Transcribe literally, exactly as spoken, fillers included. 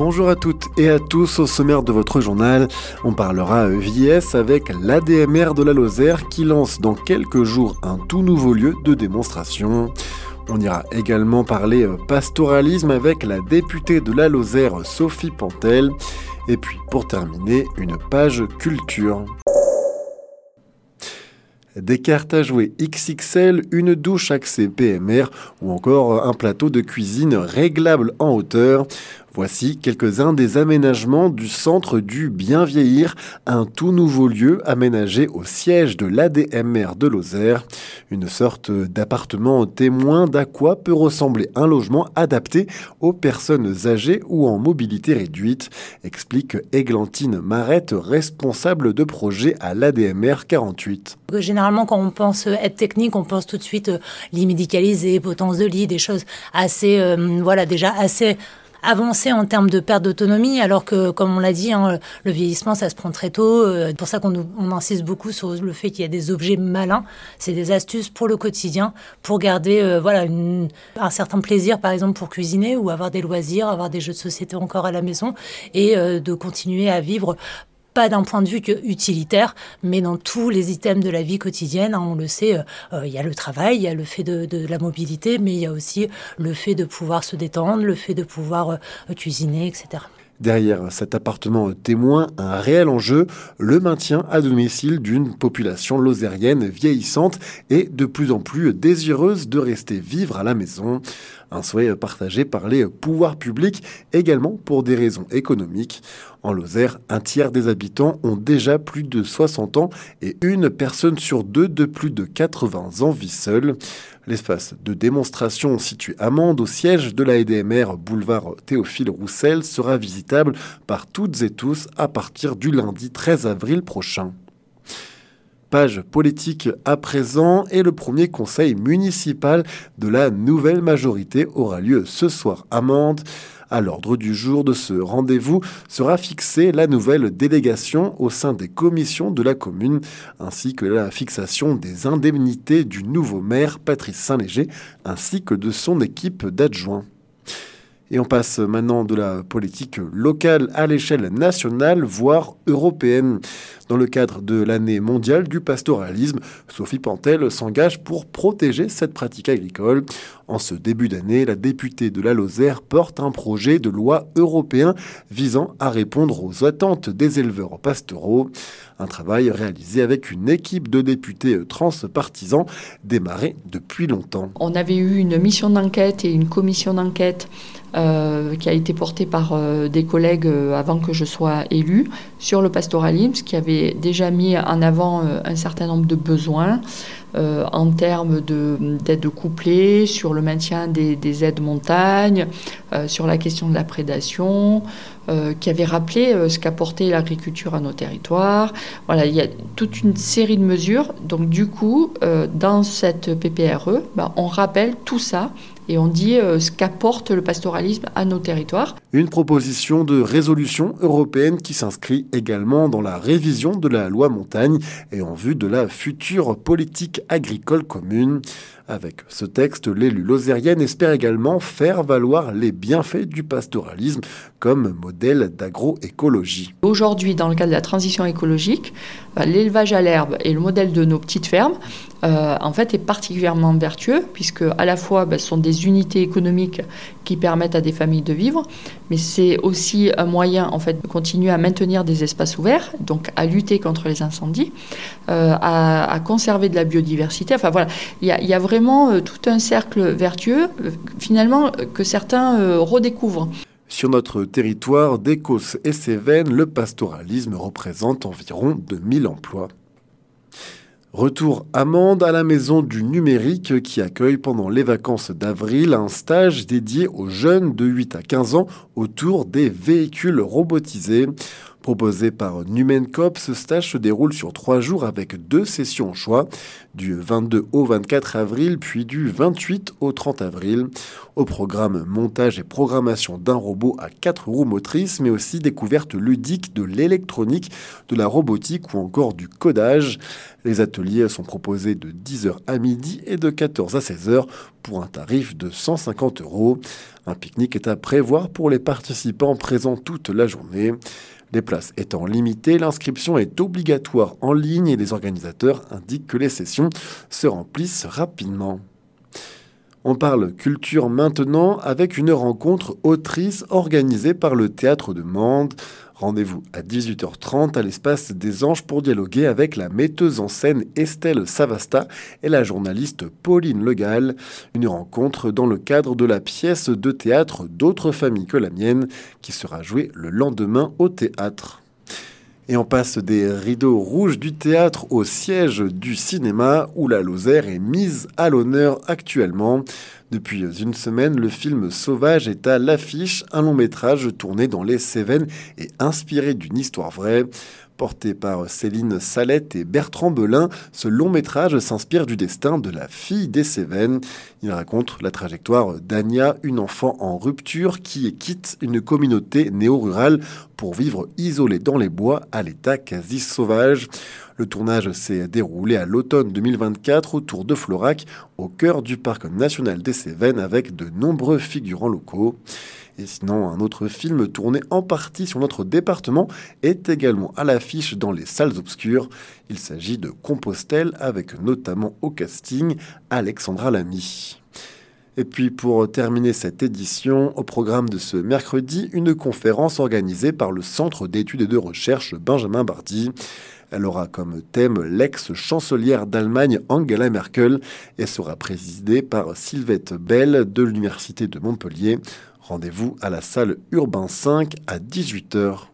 Bonjour à toutes et à tous, au sommaire de votre journal, on parlera V I S avec l'A D M R de la Lozère qui lance dans quelques jours un tout nouveau lieu de démonstration. On ira également parler pastoralisme avec la députée de la Lozère Sophie Pantel. Et puis pour terminer, une page culture. Des cartes à jouer X X L, une douche accès P M R ou encore un plateau de cuisine réglable en hauteur. Voici quelques-uns des aménagements du centre du Bien Vieillir, un tout nouveau lieu aménagé au siège de l'A D M R de Lozère. Une sorte d'appartement témoin d'à quoi peut ressembler un logement adapté aux personnes âgées ou en mobilité réduite, explique Églantine Marette, responsable de projet à l'A D M R quarante-huit. Généralement, quand on pense aide technique, on pense tout de suite euh, lit médicalisé, potence de lit, des choses assez, euh, voilà, déjà assez avancé en termes de perte d'autonomie, alors que, comme on l'a dit, hein, le vieillissement, ça se prend très tôt. C'est pour ça qu'on on insiste beaucoup sur le fait qu'il y a des objets malins. C'est des astuces pour le quotidien, pour garder euh, voilà, une, un certain plaisir, par exemple, pour cuisiner ou avoir des loisirs, avoir des jeux de société encore à la maison et euh, de continuer à vivre pas d'un point de vue que utilitaire, mais dans tous les items de la vie quotidienne. Hein, on le sait, il euh, y a le travail, il y a le fait de, de la mobilité, mais il y a aussi le fait de pouvoir se détendre, le fait de pouvoir euh, cuisiner, et cetera. Derrière cet appartement témoin, un réel enjeu, le maintien à domicile d'une population lozérienne vieillissante et de plus en plus désireuse de rester vivre à la maison. Un souhait partagé par les pouvoirs publics, également pour des raisons économiques. En Lozère, un tiers des habitants ont déjà plus de soixante ans et une personne sur deux de plus de quatre-vingts ans vit seule. L'espace de démonstration situé à Mende, au siège de la A D M R, boulevard Théophile Roussel, sera visitable par toutes et tous à partir du lundi treize avril prochain. Page politique à présent et le premier conseil municipal de la nouvelle majorité aura lieu ce soir à Mende. À l'ordre du jour de ce rendez-vous sera fixée la nouvelle délégation au sein des commissions de la commune, ainsi que la fixation des indemnités du nouveau maire Patrice Saint-Léger, ainsi que de son équipe d'adjoints. Et on passe maintenant de la politique locale à l'échelle nationale, voire européenne. Dans le cadre de l'année mondiale du pastoralisme, Sophie Pantel s'engage pour protéger cette pratique agricole. En ce début d'année, la députée de la Lozère porte un projet de loi européen visant à répondre aux attentes des éleveurs pastoraux. Un travail réalisé avec une équipe de députés transpartisans démarré depuis longtemps. On avait eu une mission d'enquête et une commission d'enquête euh, qui a été portée par euh, des collègues euh, avant que je sois élue sur le pastoralisme, qui avait déjà mis en avant euh, un certain nombre de besoins euh, en termes de, d'aides couplées, sur le maintien des, des aides montagne, euh, sur la question de la prédation, euh, qui avait rappelé euh, ce qu'apportait l'agriculture à nos territoires. Voilà, il y a toute une série de mesures. Donc du coup, euh, dans cette P P R E, ben, on rappelle tout ça et on dit euh, ce qu'apporte le pastoralisme à nos territoires. Une proposition de résolution européenne qui s'inscrit également dans la révision de la loi montagne et en vue de la future politique agricole commune. Avec ce texte, l'élu lozérienne espère également faire valoir les bienfaits du pastoralisme comme modèle d'agroécologie. Aujourd'hui, dans le cadre de la transition écologique, l'élevage à l'herbe et le modèle de nos petites fermes, euh, en fait, est particulièrement vertueux puisque à la fois, ben, ce sont des unités économiques qui permettent à des familles de vivre, mais c'est aussi un moyen, en fait, de continuer à maintenir des espaces ouverts, donc à lutter contre les incendies, euh, à, à conserver de la biodiversité. Enfin voilà, il y a, il y a vraiment euh, tout un cercle vertueux, euh, finalement, que certains euh, redécouvrent. Sur notre territoire d'Écosse et Cévennes, le pastoralisme représente environ deux mille emplois. Retour à Mende, à la maison du numérique qui accueille pendant les vacances d'avril un stage dédié aux jeunes de huit à quinze ans autour des véhicules robotisés. Proposé par Numencop, ce stage se déroule sur trois jours avec deux sessions au choix, du vingt-deux au vingt-quatre avril, puis du vingt-huit au trente avril. Au programme montage et programmation d'un robot à quatre roues motrices, mais aussi découverte ludique de l'électronique, de la robotique ou encore du codage. Les ateliers sont proposés de dix heures à midi et de quatorze à seize heures pour un tarif de cent cinquante euros. Un pique-nique est à prévoir pour les participants présents toute la journée. Les places étant limitées, l'inscription est obligatoire en ligne et les organisateurs indiquent que les sessions se remplissent rapidement. On parle culture maintenant avec une rencontre autrice organisée par le Théâtre de Mende. Rendez-vous à dix-huit heures trente à l'Espace des Anges pour dialoguer avec la metteuse en scène Estelle Savasta et la journaliste Pauline Legal. Une rencontre dans le cadre de la pièce de théâtre D'autres familles que la mienne qui sera jouée le lendemain au théâtre. Et on passe des rideaux rouges du théâtre au siège du cinéma où la Lozère est mise à l'honneur actuellement. Depuis une semaine, le film Sauvage est à l'affiche, un long métrage tourné dans les Cévennes et inspiré d'une histoire vraie. Porté par Céline Salette et Bertrand Belin, ce long métrage s'inspire du destin de la fille des Cévennes. Il raconte la trajectoire d'Ania, une enfant en rupture qui quitte une communauté néo-rurale pour vivre isolée dans les bois à l'état quasi sauvage. Le tournage s'est déroulé à l'automne deux mille vingt-quatre autour de Florac, au cœur du parc national des Cévennes, avec de nombreux figurants locaux. Et sinon, un autre film tourné en partie sur notre département est également à l'affiche dans les salles obscures. Il s'agit de Compostelle, avec notamment au casting Alexandra Lamy. Et puis pour terminer cette édition, au programme de ce mercredi, une conférence organisée par le Centre d'études et de recherche Benjamin Bardi. Elle aura comme thème l'ex-chancelière d'Allemagne Angela Merkel et sera présidée par Sylvette Bell de l'Université de Montpellier. Rendez-vous à la salle Urbain cinq à dix-huit heures.